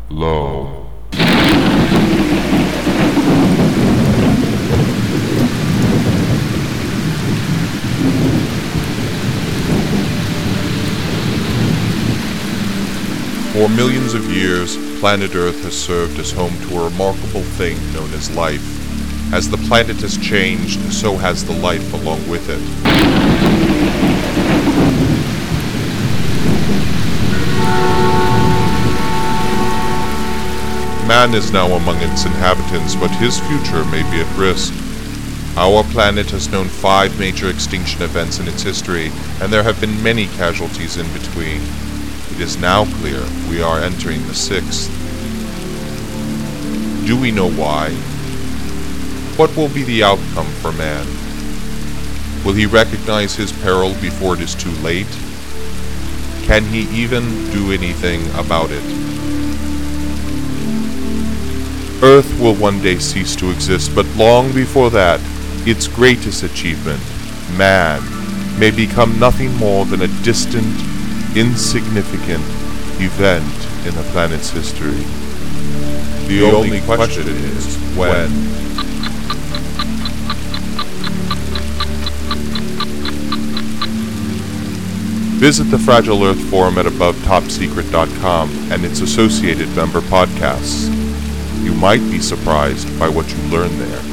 low. For millions of years, planet Earth has served as home to a remarkable thing known as life. As the planet has changed, so has the life along with it. Man is now among its inhabitants, but his future may be at risk. Our planet has known 5 major extinction events in its history, and there have been many casualties in between. It is now clear we are entering the 6th. Do we know why? What will be the outcome for man? Will he recognize his peril before it is too late? Can he even do anything about it? Earth will one day cease to exist, but long before that, its greatest achievement, man, may become nothing more than a distant, insignificant event in the planet's history. The only question is, when? Visit the Fragile Earth forum at AboveTopSecret.com and its associated member podcasts. You might be surprised by what you learn there.